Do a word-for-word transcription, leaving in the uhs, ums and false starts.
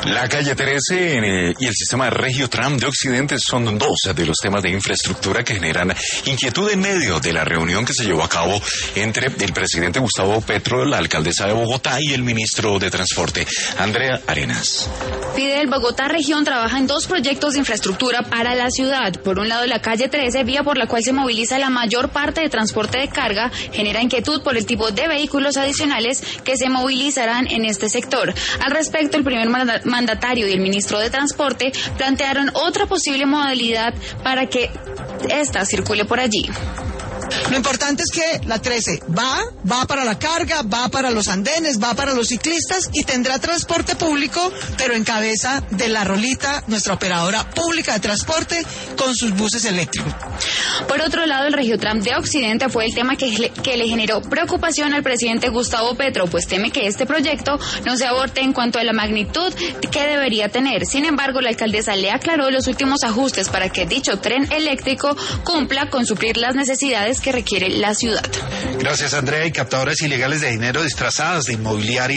La calle trece eh, y el sistema Regiotram de Occidente son dos de los temas de infraestructura que generan inquietud en medio de la reunión que se llevó a cabo entre el presidente Gustavo Petro, la alcaldesa de Bogotá y el ministro de Transporte, Andrea Arenas. Fidel, Bogotá Región trabaja en dos proyectos de infraestructura para la ciudad. Por un lado, la calle trece, vía por la cual se moviliza la mayor parte de transporte de carga, genera inquietud por el tipo de vehículos adicionales que se movilizarán en este sector. Al respecto, el primer mandatario y el ministro de Transporte plantearon otra posible modalidad para que esta circule por allí. Lo importante es que la trece va, va para la carga, va para los andenes, va para los ciclistas y tendrá transporte público, pero en cabeza de la Rolita, nuestra operadora pública de transporte, con sus buses eléctricos. Por otro lado, el Regiotram de Occidente fue el tema que le, que le generó preocupación al presidente Gustavo Petro, pues teme que este proyecto no se aborte en cuanto a la magnitud que debería tener. Sin embargo, la alcaldesa le aclaró los últimos ajustes para que dicho tren eléctrico cumpla con suplir las necesidades que requiere la ciudad. Gracias, Andrea. Y captadoras ilegales de dinero disfrazadas de inmobiliaria